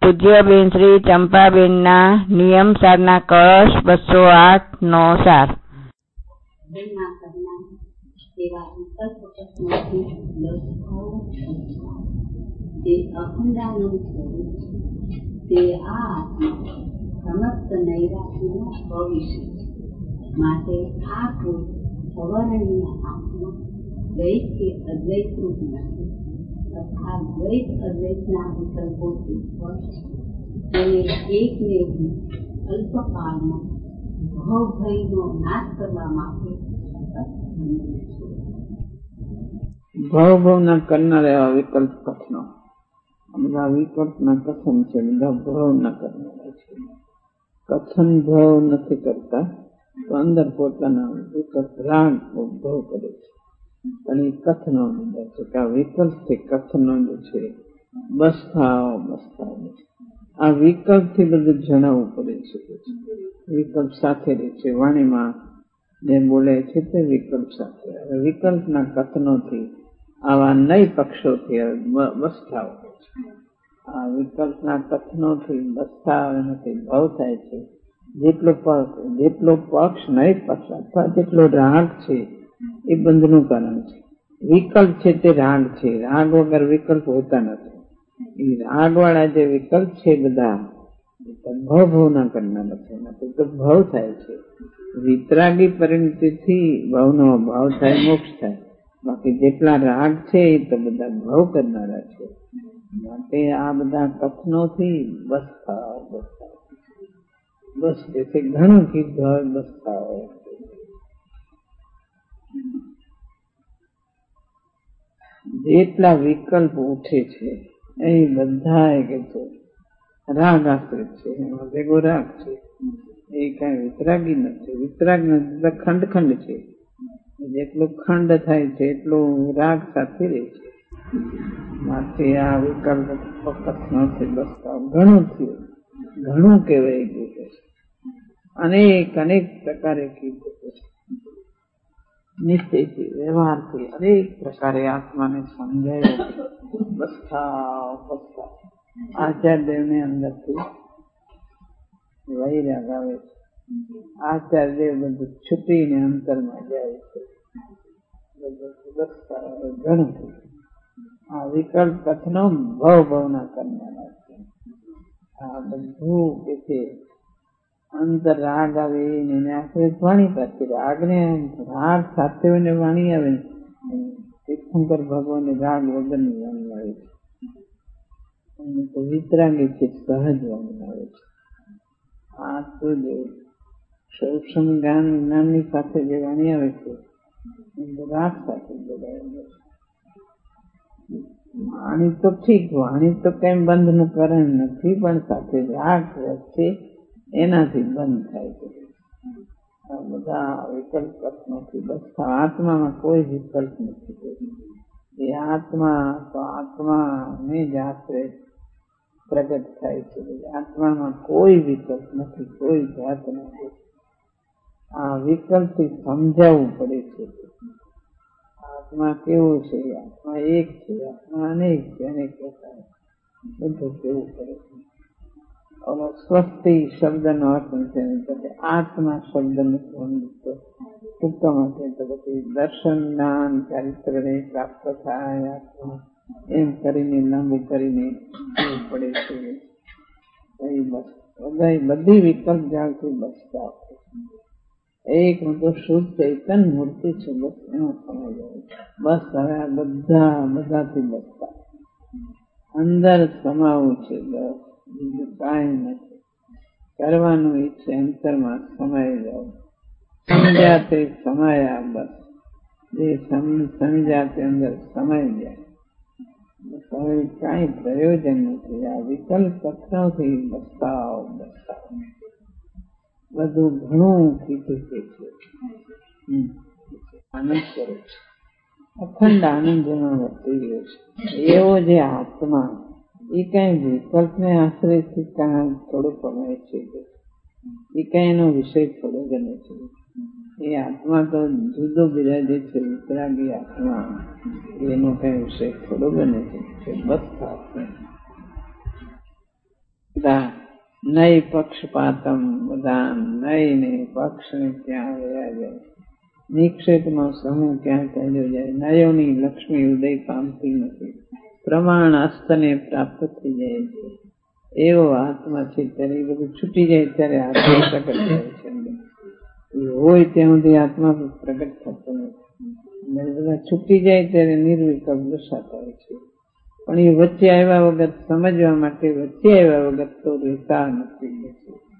પૂજ્યબેન શ્રી ચંપાબેનના નિયમ સારના કળશ 208 નો સાર. તે અખંડાનંદ સ્વરૂપ તે આ આત્મા સમસ્ત નૈરાશ્યનો ભવિષ્ય માટે આ કોઈ અવર્ણનીય આત્મા દ્વૈત કે અદ્વૈતરૂપ નથી તથા દ્વૈત અદ્વૈતના વિકલ્પોથી તેને એકને અલ્પકાળમાં ભવભયનો નાશ કરવા માટે ભવના કરનાર એવા વિકલ્પ કથનો. બધા વિકલ્પના કથન છે, બધા ભવના કરનારા છે. કથન ભવ નથી કરતા તો અંદર પોતાના વિકલ્પ રાગ ભવ કરે છે. અને એ કથનો અંદર છે કે આ વિકલ્પથી કથનો જે છે બસ્તાવ આ વિકલ્પથી બધું જણાવવું પડે છે. વિકલ્પ સાથે રહે છે. વાણીમાં જે બોલે છે તે વિકલ્પ સાથે. વિકલ્પના કથનોથી આવા નય પક્ષોથી બસ્તાવ છે. આ વિકલ્પના કથનોથી બસ્તાવ એનાથી ભાવ થાય છે. જેટલો પક્ષ નય પક્ષ અથવા જેટલો રાગ છે એ બંધનું કારણ છે. વિકલ્પ છે તે રાગ છે. રાગ વગર વિકલ્પ હોતા નથી. એ રાગ વાળા જે વિકલ્પ છે બધા ભવના કરનારા છે. એનાથી તો ભાવ થાય છે. વિતરાગી પરિણતિથી ભાવનો ભાવ થાય, મોક્ષ થાય. બાકી જેટલા રાગ છે એ તો બધા ભાવ કરનારા છે. માટે આ બધા કથનોથી બસ તેથી ઘણું કીધું હોય બસતા હોય. જેટલા વિકલ્પ ઉઠે છે એ બધા કે રાગ આશ્રિત છે. એમાં ભેગો રાગ છે. એ કઈ વિતરાગી નથી. વિતરાગ નથી, ખંડ ખંડ છે. જેટલું ખંડ થાય છે એટલું રાગ સાથે રહે છે. માટે આ વિકલ્પ કથનોથી બસતા ઘણું થયું, ઘણું કહેવાય ગયું છે. અનેક પ્રકારે કીધું છે. નિશ્ચયથી વ્યવહારથી અનેક પ્રકારે આત્માને સમજાય બસતા. આચાર્યદેવને અંદરથી વૈરાગ આવે છે. આચાર્યદેવ બધું છૂટીને અંતરમાં જાય છે. ઘણું આ વિકલ્પ કથનો ભવના કરનારા છે. આ બધું કે છે અંતર રાગ આવે એને આશ્રિત વાણી પાસે રાગ સાથે હોય વાણી આવે. તીર્થંકર ભગવાનને રાગ વગરની વાણી આવે છે. તો વિતરાગી છે સહજ વાણી આવે છે. આ તો જે સૂક્ષ્મ જ્ઞાનની સાથે જે વાણી આવે છે રાગ સાથે જોડાયેલો છે. વાણી તો ઠીક, વાણી તો કઈ બંધ નું કારણ નથી, પણ સાથે રાગ વચ્ચે એનાથી બંધ થાય છે. આ બધા વિકલ્પ નથી. બસ આત્મામાં કોઈ વિકલ્પ નથી. એ આત્મા તો આત્માને જ આશરે પ્રગટ થાય છે. આત્મામાં કોઈ વિકલ્પ નથી, કોઈ જાત નથી. આ વિકલ્પથી સમજાવવું પડે છે. આત્મા કેવું છે? આત્મા એક છે, આત્મા અનેક છે, અનેક પ્રકાર બધું કેવું પડે છે. સ્વસ્તિ શબ્દનો અર્થ છે આત્મા શબ્દનો ટૂંકામાં છે તો પછી દર્શન જ્ઞાન ચારિત્રને પ્રાપ્ત થાય આત્મા એમ કરીને લાંબુ કરીને પડે છે. બધી વિકલ્પ જ્યાંથી બસતા એક તો શુદ્ધ ચૈતન મૂર્તિ છે. બસ એમાં સમય જાય. બસ હવે આ બધાથી બસતા અંદર સમાવું છે. બસ બીજું કાંઈ નથી કરવાનું. ઈચ્છે અંતરમાં સમાઈ જાવ. સમજ્યા તે સમાયા. બસ જે સમજ્યા તે અંદર સમાઈ જાય. હવે કાંઈ પ્રયોજન નથી. આ વિકલ્પ કથનોથી બસતા બધું ઘણું કીધું છે. આનંદ કરો છે. અખંડ આનંદ જેમાં વર્તી ગયો છે. એવો જે આત્મા એ કઈ વિકલ્પને આશ્રયથી થોડું કમાય છે. એ કઈ એનો વિષય થોડો ગણે છે. એ આત્મા તો જુદો બિરાજે છે. વિતરાગી આત્મા એનો કઈ વિષય થોડો બને છે. બસ બધા નય પક્ષપાતમ, બધા નય ને પક્ષ ને ત્યાં વયા જાય. નિક્ષેપનો સમૂહ ક્યાં ચાલ્યો જાય. નયોની લક્ષ્મી ઉદય પામતી નથી. પ્રમાણ અસ્તને પ્રાપ્ત થઈ જાય છે. એવો આત્મા છે. ત્યારે એ બધું છૂટી જાય ત્યારે આત્મા પ્રગટ થાય છે. હોય ત્યાં સુધી આત્મા પ્રગટ થતો નથી. બધા છૂટી જાય ત્યારે નિર્વિકલ્પ દશા થાય છે. પણ એ વચ્ચે આવ્યા વગર, સમજવા માટે વચ્ચે આવ્યા વગર તો રહેતા નથી.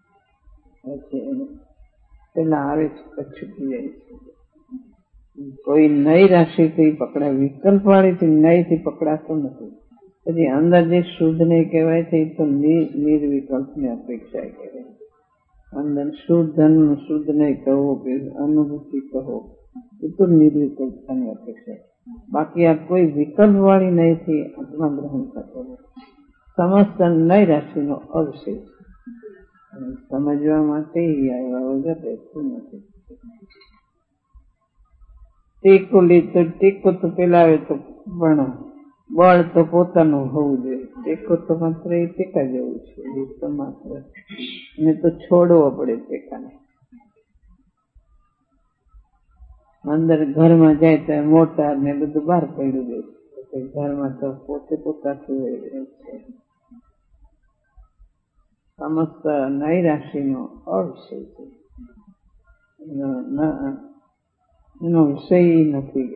પેલા આવે છે પછી છૂટી જાય છે. કોઈ નય રાશિથી પકડાય, વિકલ્પ વાળીથી નયથી પકડાતો નથી. પછી અંદર જે શુદ્ધ નય કહેવાય છે એ તો નિર્વિકલ્પ ની અપેક્ષા કહેવાય. અંદર શુદ્ધ નય કહો કે અનુભૂતિ કહો એ તો નિર્વિકલ્પતાની અપેક્ષા. બાકી આ કોઈ વિકલ્પ વાળી નયથી આત્મા ગ્રહણ થતો નથી. સમસ્ત નય રાશિનો અવશેષ સમજવા માટે આવ્યા વગર રહેતું નથી. ટેકો તો પેલા આવે તો પણ બળ તો પોતાનું હોવું જોઈએ. ટેકો તો માત્ર એ ટેકા જેવું છે. એ તો માત્ર એને તો છોડવો પડે ટેકાને. અંદર ઘરમાં જાય તો મોટા ને બધું બહાર પડ્યું જાય. ઘરમાં તો પોતે પોતાથી રહે છે. સમસ્ત નય રાશિનો અવશેષ એનો વિષય નથી.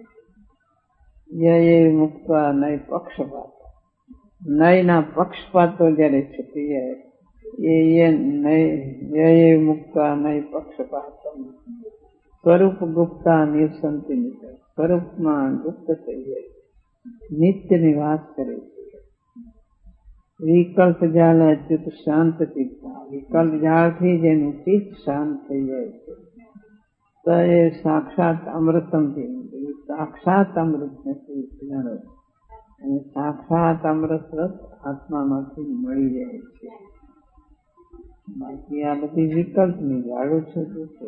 યય મુક્તા નય પક્ષપાત, નયના પક્ષપાતો જયારે છૂટી જાય યય મુક્તા નય પક્ષપાત સ્વરૂપ ગુપ્તા નિર્સંતિ નિકળ, સ્વરૂપમાં ગુપ્ત થઈ જાય, નિત્ય નિવાસ કરે છે. વિકલ્પ જાળ અચ્યુત શાંત ચિત્તા, વિકલ્પ જાળથી જેનું ચિત્ત શાંત થઈ જાય છે તો એ સાક્ષાત અમૃતમ થી, સાક્ષાત અમૃત જાણો અને સાક્ષાત અમૃત રસ આત્મામાંથી મળી જાય છે. બાકી આ બધી વિકલ્પની જાળો છે.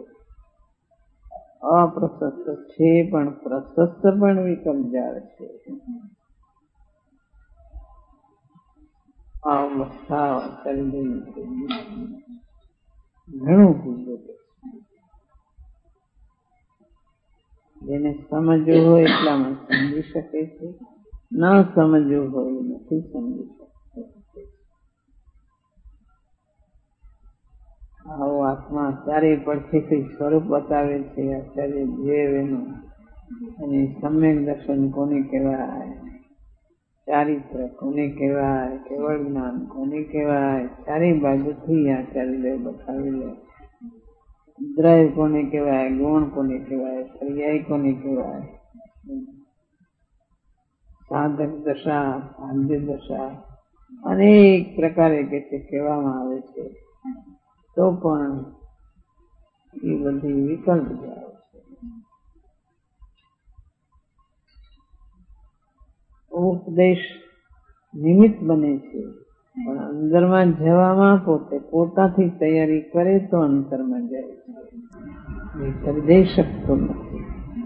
અપ્રશસ્ત છે પણ પ્રશસ્ત પણ વિકલ્પ જાળ છે. ઘણું પૂછવું. જેને સમજવું હોય એટલામાં સમજી શકે છે, ન સમજવું હોય નથી સમજી શકતો. આવો આત્મા ચારે પડથી કઈ સ્વરૂપ બતાવે છે આચાર્ય દેવ એનું. અને સમ્યક દર્શન કોને કહેવાય, ચારિત્ર કોને કહેવાય, કેવળ જ્ઞાન કોને કહેવાય, ચારે બાજુથી આચાર્ય દેવ બતાવી લે. દ્રવ્ય કોને કહેવાય, ગુણ કોને કહેવાય, પર્યાય કોને કહેવાય, સાધક દશા, ભાગ્ય દશા અનેક પ્રકારે કહેવામાં આવે છે. તો પણ એ બધી વિકલ્પ જાય છે. ઉપદેશ નિમિત્ત બને છે પણ અંદરમાં જવામાં પોતાથી તૈયારી કરે તો અંતરમાં જાય છે. જઈ શકતો નથી.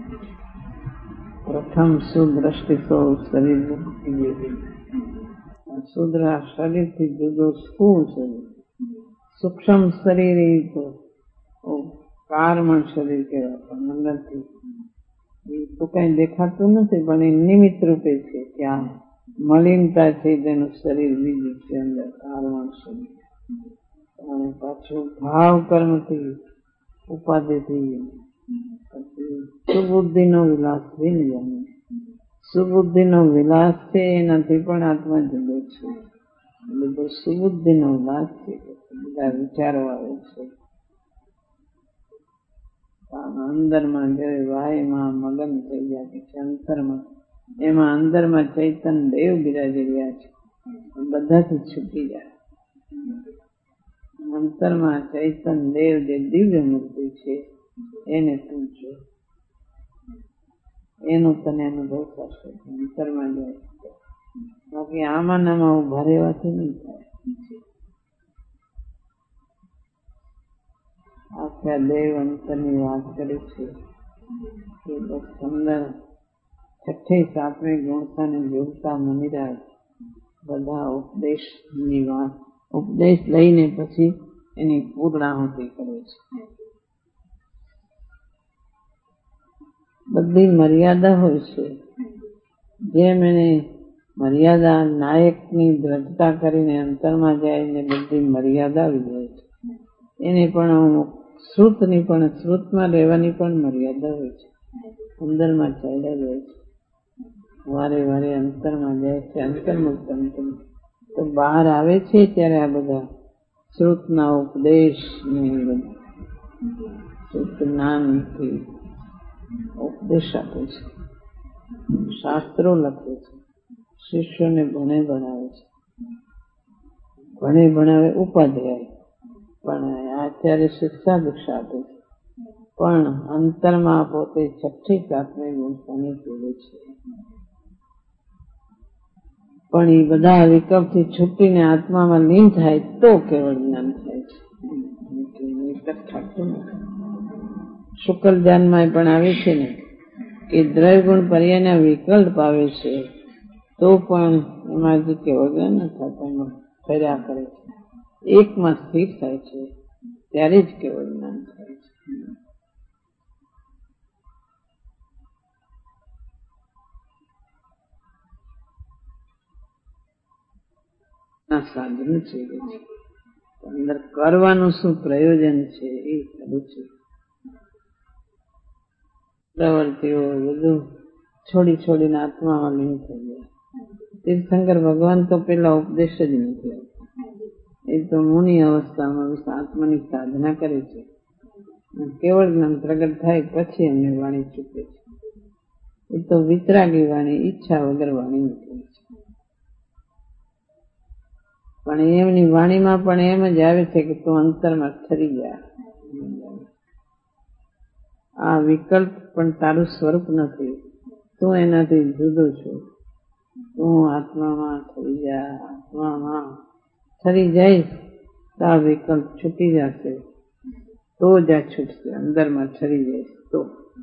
પ્રથમ સુદ્રષ્ટિ તો શરીર શુદ્ર શરીરથી જુદો સ્થૂળ શરીર, સૂક્ષ્મ શરીર એ તો કારમણ શરીર કહેવાય. પણ અંદરથી એ તો કઈ દેખાતું નથી પણ એ નિમિત્ત રૂપે છે. ત્યાં મલિનતા છે તેનું શરીર બીજું છે અંદર કારમણ શરીર. અને પાછું ભાવ કર્મથી ઉપાધિથી સુબુદ્ધિ નો વિલાસ થઈ જાય. સુબુદ્ધિ નો વિલાસ છે એનાથી પણ આત્મા જુદો છે. બધો સુબુદ્ધિ નો વિલાસ છે. બધા વિચારો આવે છે. અંદરમાં જયારે વાયમાં મગન થઈ ગયા પછી અંતરમાં, એમાં અંદરમાં ચૈતન્ય દેવ બિરાજી રહ્યા છે. બધાથી છૂટી જાય. અંતરમાં ચૈતન્ય દેવ જે દિવ્ય મૂર્તિ છે એને તું જો, એનો તને અનુભવ થશે. અંતરમાં જાય. બાકી આમાં નામાં ઉભા રહેવાથી નહીં થાય. આખા દેવ અંતરની વાત કરે છે કે બસ અંદર 6ઠી 7મી ગુણતા ને જોડતા મનિરાજ બધા ઉપદેશની વાત ઉપદેશ લઈને પછી એની પૂર્ણાહુતિ કરે છે. બધી મર્યાદા હોય છે. જેમ એને મર્યાદા નાયકની દ્રઢતા કરીને અંતરમાં જાય ને બધી મર્યાદા આવી જાય છે. એને પણ શ્રુતની પણ શ્રુતમાં રહેવાની પણ મર્યાદા હોય છે. અંદરમાં ચાલ્યા જાય છે, વારે વારે અંતરમાં જાય છે, અંતર્મુક્ત તો બહાર આવે છે ત્યારે આ બધા શ્રુતના ઉપદેશ ને શ્રુત જ્ઞાનથી ઉપદેશ આપે છે, શાસ્ત્રો લખે છે, શિષ્યોને ભણે ભણાવે છે. ભણે ભણાવે ઉપાધ્યાય, પણ અત્યારે શિક્ષા દીક્ષા આપે છે. પણ અંતરમાં પોતે છઠ્ઠી પ્રાથમિક ગુણતાની જોડે છે. પણ એ બધા વિકલ્પથી છૂટીને આત્મામાં લીન થાય તો કેવળ જ્ઞાન થાય છે. શુક્લ ધ્યાનમાં પણ આવે છે ને કે દ્રવ્ય ગુણ પર્યાયના વિકલ્પ આવે છે તો પણ એમાંથી કેવળ જ્ઞાન ન થતા, એમાં ફર્યા કરે છે. એકમાં સ્થિર થાય છે ત્યારે જ કેવળ જ્ઞાન થાય છે. સાધન છે, અંદર કરવાનું શું પ્રયોજન છે એ ખરું છે. પ્રવૃત્તિઓ બધું છોડીને આત્મામાં લીન થઈ ગયા. તીર્થંકર ભગવાન તો પેલા ઉપદેશ જ નથી આપતા. એ તો મુનિ અવસ્થામાં આત્માની સાધના કરે છે. કેવળ જ્ઞાન પ્રગટ થાય પછી એમને વાણી ચૂકે છે. એ તો વિતરાગી વાણી, ઈચ્છા વગર વાણી નીકળે છે. પણ એમની વાણીમાં પણ એમ જ આવે છે કે તું અંતરમાં ઠરી જા. આ વિકલ્પ પણ તારું સ્વરૂપ નથી, તું એનાથી જુદો છું. તું આત્મામાં ઠરી જા. આત્મામાં ઠરી જઈશ તો આ વિકલ્પ છૂટી જશે, તો જ આ છૂટશે. અંદરમાં ઠરી જઈશ તો.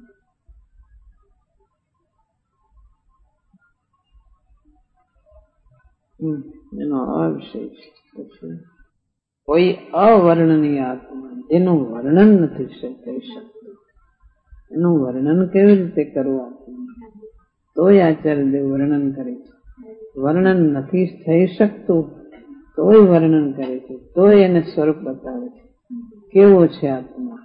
એનો અવિષય છે. કોઈ અવર્ણનીય આત્મા જેનું વર્ણન નથી થઈ શકતું, એનું વર્ણન કેવી રીતે કરવું તોય આચાર્યદેવ વર્ણન કરે છે. વર્ણન નથી થઈ શકતું તોય વર્ણન કરે છે, તોય એને સ્વરૂપ બતાવે છે કેવો છે આત્મા.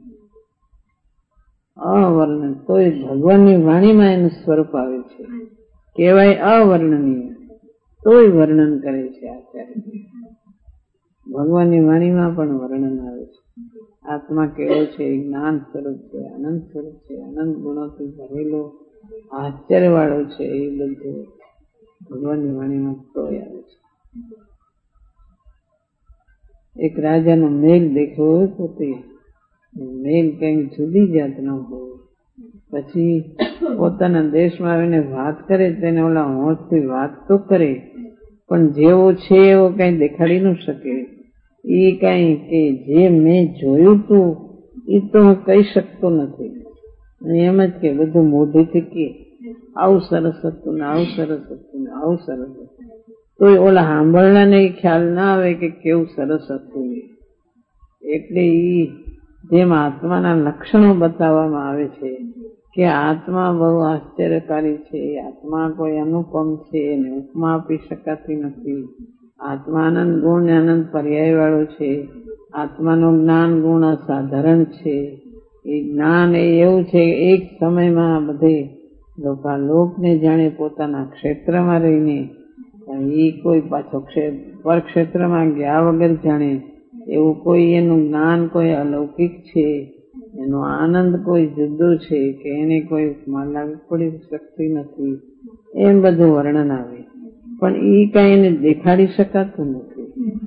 અવર્ણન તોય ભગવાનની વાણીમાં એનું સ્વરૂપ આવે છે, કહેવાય અવર્ણનીય તોય વર્ણન કરે છે આચાર્ય. ભગવાનની વાણીમાં પણ વર્ણન આવે છે. આત્મા કેવો છે, જ્ઞાન સ્વરૂપ છે, આનંદ સ્વરૂપ છે, અનંત ગુણોથી ભરેલો આશ્ચર્ય વાળો છે, એ બધું ભગવાનની વાણીમાં તોય આવે છે. એક રાજાનો મેલ દેખ્યો હોય તો તે મેલ કઈક જુદી જાતનો હોય, પછી પોતાના દેશમાં આવીને વાત કરે તેને ઓલા હોંશથી વાત તો કરે, પણ જેવો છે એવો કઈ દેખાડી ન શકે. એ કઈ કે જે મેં જોયું તું એ તો હું કહી શકતો નથી. એમ જ કે બધું મોઢેથી કે આવું સરસ હતું ને આવું સરસ હતું ને આવું સરસ હતું, તો ઓલા સાંભળનારને ખ્યાલ ના આવે કે કેવું સરસ હતું. એટલે ઈ જેમ આત્માના લક્ષણો બતાવવામાં આવે છે કે આત્મા બહુ આશ્ચર્યકારી છે, આત્મા કોઈ અનુપમ છે, એને ઉપમા આપી શકાતી નથી. આત્મા આનંદ ગુણ ને આનંદ પર્યાય વાળો છે. આત્માનું જ્ઞાન ગુણ અસાધારણ છે. એ જ્ઞાન એ એવું છે એક સમયમાં બધે લોકને જાણે પોતાના ક્ષેત્રમાં રહીને, એ કોઈ પાછો પર ક્ષેત્રમાં ગયા વગર જાણે એવું કોઈ એનું જ્ઞાન કોઈ અલૌકિક છે, એનો આનંદ કોઈ જુદો છે કે એને કોઈ ઉપમા લાગુ પડી શકતી નથી. એમ બધું વર્ણન આવે, પણ એ કઈ એને દેખાડી શકાતું નથી.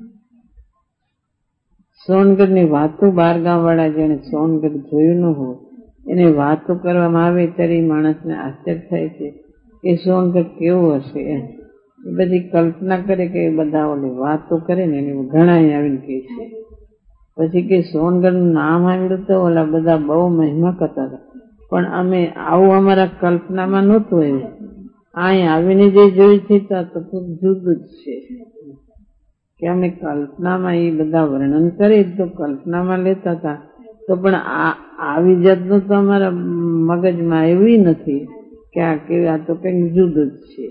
સોનગઢની વાતો 12 ગામ વાળા જેને સોનગઢ જોયું ન હોય એને વાતો કરવામાં આવે ત્યારે માણસને આશ્ચર્ય થાય છે કે સોનગઢ કેવું હશે. એ બધી કલ્પના કરે કે બધા ઓલી વાતો કરે ને એને ઘણા આવીને કહે છે. પછી કે સોનગઢનું નામ આવ્યું તો ઓલા બધા બહુ મહિમા કરતા હતા, પણ અમે આવું અમારા કલ્પનામાં નહોતું આવ્યું. અહીં આવીને જે જોયું છે તો જુદું જ છે. કે અમે કલ્પનામાં એ બધા વર્ણન કરી તો કલ્પનામાં લેતા હતા, તો પણ આવી જાતનું તો અમારા મગજમાં આવ્યું નથી કે આ તો કઈક જુદું જ છે,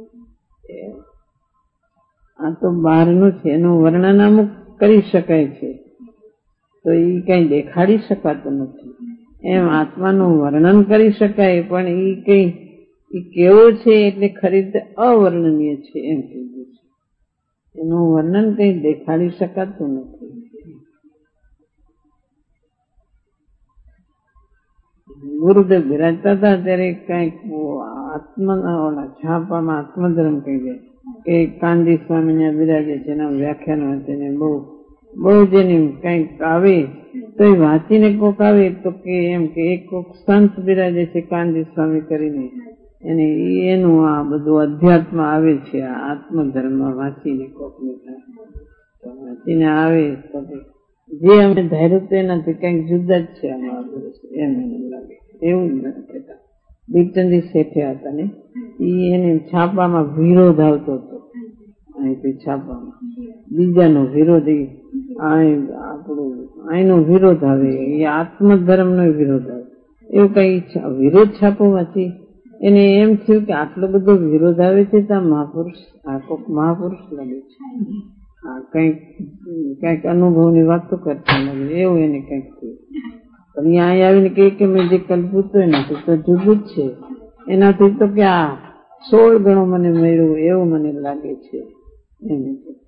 આ તો બહારનું છે, એનું વર્ણન અમુક કરી શકાય છે તો એ કઈ દેખાડી શકાતું નથી. એમ આત્માનું વર્ણન કરી શકાય પણ એ કઈ કેવો છે એટલે ખરી રીતે અવર્ણનીય છે એમ કીધું છે. એનું વર્ણન કઈ દેખાડી શકાતું નથી. ગુરુદેવ બિરાજતા હતા ત્યારે કઈક છાપામાં આત્મધર્મ કહી જાય કે કાનજી સ્વામી બિરાજે છે, એના વ્યાખ્યાનો તેને બહુ જેની કઈક આવે તો એ વાંચીને કોક આવે તો કે એમ કે એક કોક સંત બિરાજે છે કાનજી સ્વામી કરીને, એને એનું આ બધું અધ્યાત્મ આવે છે, આ આત્મધર્મ વાંચીને કોક વાંચીને આવે તો જે અમે ધાર્યું તો એનાથી કઈક જુદા જ છે આમાં એમ એને લાગે. એવું જ નથી કહેતા. દીપચંદી શેઠે હતા ને એને છાપામાં વિરોધ આવતો હતો, અહીંથી છાપામાં બીજાનો વિરોધ, આપણું અહીંનો વિરોધ આવે, એ આત્મધર્મ નો વિરોધ આવે. એવું કઈ વિરોધ છાપો વાંચી એને એમ થયું કે આટલો બધો વિરોધ આવે છે તો મહાપુરુષ લાગે છે, કઈક અનુભવની વાતો કરતા લાગે, એવું એને કઈક થયું. પણ અહીંયા આવીને કે મેં જે કલ્પ્યું હતું એનાથી તો જુદું જ છે, એનાથી તો કે આ 16 ગણો મને મળ્યું એવું મને લાગે છે એમ.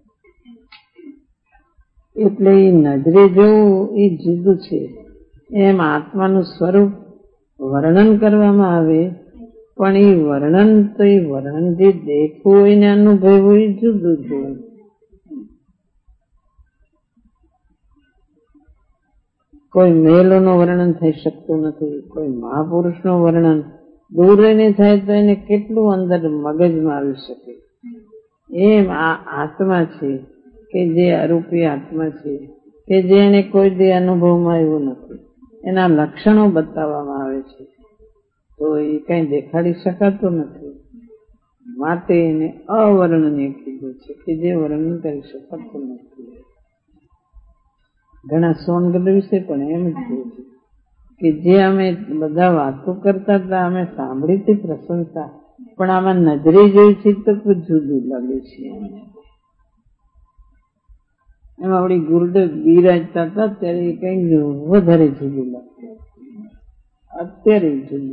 એટલે એ નજરે જોવું એ જુદું છે. એમ આત્માનું સ્વરૂપ વર્ણન કરવામાં આવે પણ એ વર્ણન જે દેખવું હોય ને અનુભવવું એ જુદું જ હોય. કોઈ મહેલોનું વર્ણન થઈ શકતું નથી, કોઈ મહાપુરુષનું વર્ણન દૂર રહીને થાય તો એને કેટલું અંદર મગજમાં આવી શકે. એમ આ આત્મા છે કે જે અરૂપી આત્મા છે કે જેને કોઈ દે અનુભવમાં આવ્યું નથી, એના લક્ષણો બતાવવામાં આવે છે તો એ કઈ દેખાડી શકાતું નથી, માટે એને અવર્ણનીય કીધું છે કે જે વર્ણન કરી શકાતું નથી. ઘણા સોનગઢ વિશે પણ એમ જ કહે છે કે જે અમે બધા વાતો કરતા હતા અમે સાંભળી હતી પ્રશંસા, પણ આમાં નજરે જોઈ છે તો જુદું લાગે છે. એમાં આપણી ગુરુદેવ બિરાજતા હતા ત્યારે કઈ વધારે જુદું લાગતું, અત્યારે જુદું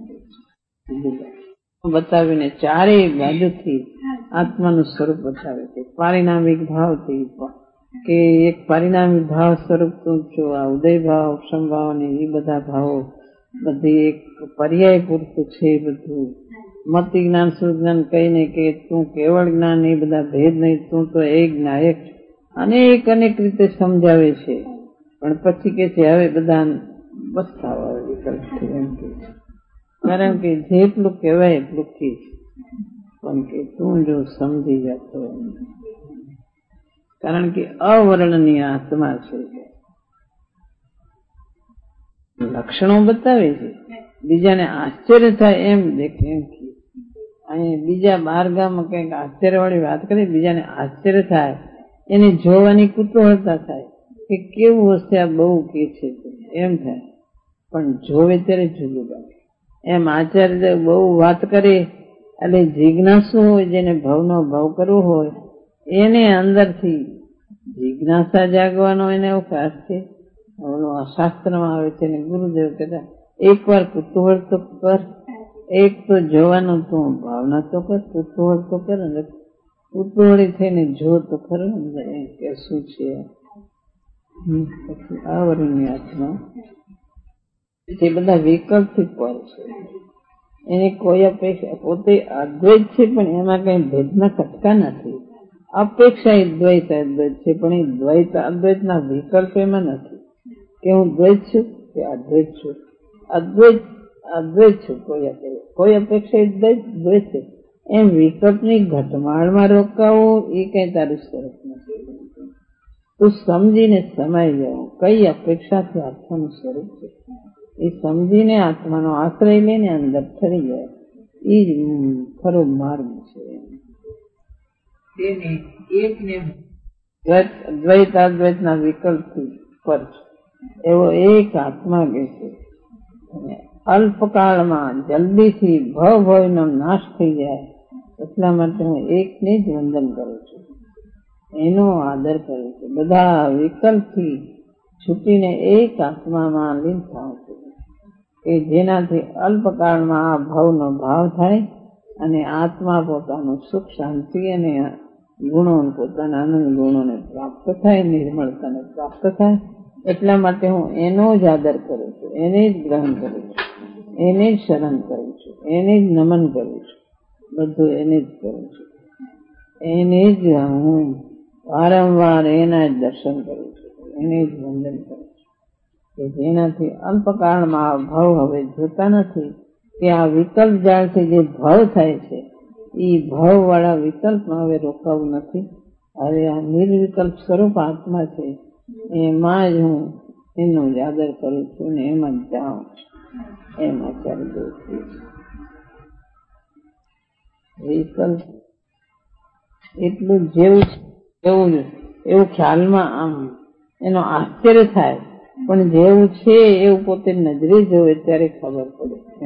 બતાવીને ચારેય બાજુથી આત્માનું સ્વરૂપ બતાવે છે. પારિણામિક ભાવથી કે એક પારિણામિક ભાવ સ્વરૂપ તું છો, આ ઉદય ભાવ ઉપસમભાવ ને એ બધા ભાવો બધી એક પર્યાય પૂરતું છે. બધું મતિ જ્ઞાન સુજ્ઞાન કહીને કે તું કેવળ જ્ઞાન એ બધા ભેદ નહીં, તું તો એક નાયક અનેક રીતે સમજાવે છે. પણ પછી કે છે હવે બધા બસ થવા વિકલ્પ છે એમ કે, કારણ કે જેટલું કહેવાય એટલું કે પણ કે તું જો સમજી જતો, કારણ કે અવર્ણનીય આત્મા છે. લક્ષણો બતાવે છે, બીજાને આશ્ચર્ય થાય એમ દેખે એમ કે અહીં બીજા 12 ગામમાં કઈક આશ્ચર્ય વાળી વાત કરી, બીજાને આશ્ચર્ય થાય, એને જોવાની કુતૂહલતા થાય કે કેવું હશે આ બહુ કે છે એમ થાય, પણ જોવે ત્યારે જુદું લાગે. એમ આચાર્ય બહુ વાત કરે એટલે જિજ્ઞાસુ હોય, જેને ભવનો ભવ કરવો હોય એને અંદરથી જિજ્ઞાસા જાગવાનો એને અવકાશ છે. શાસ્ત્રમાં આવે છે ને ગુરુદેવ કહેતા એકવાર કુતૂહળ તો કર, એક તો જોવાનું તું ભાવના તો કર, કુતૂહળ તો કર, કુતૂહળી થઈને જો તો ખરું કે શું છે. પછી આવરણની આત્મા તે બધા વિકલ્પથી પર છે, એની કોઈ અપેક્ષા, પોતે અદ્વૈત છે પણ એમાં કઈ ભેદના કટકા નથી. અપેક્ષા એ દ્વૈત અદ્વૈત છે પણ એ દ્વૈત અદ્વૈતના વિકલ્પ એમાં નથી કે હું દ્વૈત છું કે અદ્વૈત છું. અદ્વૈત છું, કોઈ અપેક્ષા દ્વૈત છે. એમ વિકલ્પની ઘટમાળમાં રોકાવો એ કઈ તારું સ્વરૂપ નથી. તું સમજીને સમાઈ જાવ કઈ અપેક્ષાથી આત્માનું સ્વરૂપ છે એ સમજીને આત્માનો આશ્રય લઈને અંદર ઠરી જાય, એ જ ખરો માર્ગ છે. તેને એકને દ્વૈત અદ્વૈતના વિકલ્પથી પર છે એવો એક આત્મા કે છે. અલ્પકાળમાં જલ્દીથી ભવનો નાશ થઈ જાય એટલા માટે હું એકને જ વંદન કરું છું, એનો આદર કરું છું. બધા વિકલ્પથી છૂટીને એક આત્મામાં લીન થાઉં છું કે જેનાથી અલ્પકાળમાં આ ભવનો ભાવ થાય અને આત્મા પોતાનું સુખ શાંતિ અને ગુણો પોતાના આનંદ ગુણોને પ્રાપ્ત થાય, નિર્મળતાને પ્રાપ્ત થાય. એટલા માટે હું એનો જ આદર કરું છું, એને જ ગ્રહણ કરું છું, એને જ શરણ કરું છું, એને જ નમન કરું છું, બધું એને જ કરું છું. એને જ હું વારંવાર એના જ દર્શન કરું છું, એને જ વંદન કરું છું કે જેનાથી અલ્પકાળમાં આ ભવ હવે જોતા નથી કે આ વિકલ્પ જાળથી જે ભવ થાય છે એ ભવ વાળા વિકલ્પમાં હવે રોકાવું નથી. હવે આ નિર્વિકલ્પ સ્વરૂપ આત્મા છે એમાં જ હું એનો જ આદર કરું છું ને એમાં જ જાઉં છું. એમાં ચાલી વિકલ્પ એટલું જેવું એવું ખ્યાલમાં આમ એનો આશ્ચર્ય થાય, પણ જેવું છે એવું પોતે નજરે જોવે ત્યારે ખબર પડે.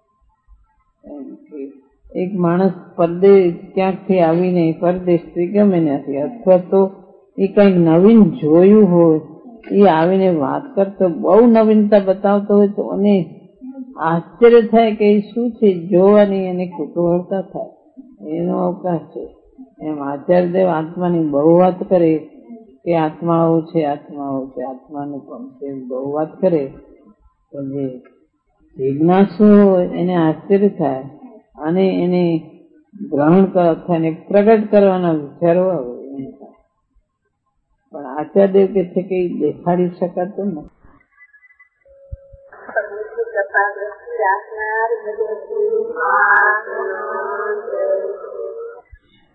એક માણસ પરદેશ ક્યાંકથી આવીને પરદેશથી ગમે નથી અથવા તો એ કંઈક નવીન જોયું હોય એ આવીને વાત કરતો બહુ નવીનતા બતાવતો હોય તો એને આશ્ચર્ય થાય કે એ શું છે, જોવાની એને કુતૂહલતા થાય. એનો અવકાશ છે. એમ આચાર્યદેવ આત્માની બહુ વાત કરે કે આત્મા આવું છે, આત્મા આવું છે, આત્માનું પણ બહુ વાત કરે તો જે જિજ્ઞાસુ એને આશ્ચર્ય થાય અને એને ગ્રહણ કરવા એને પ્રગટ કરવાના વિચારો આવે. પણ આચાર્યદેવ કે છે કે દેખાડી શકાતું નથી.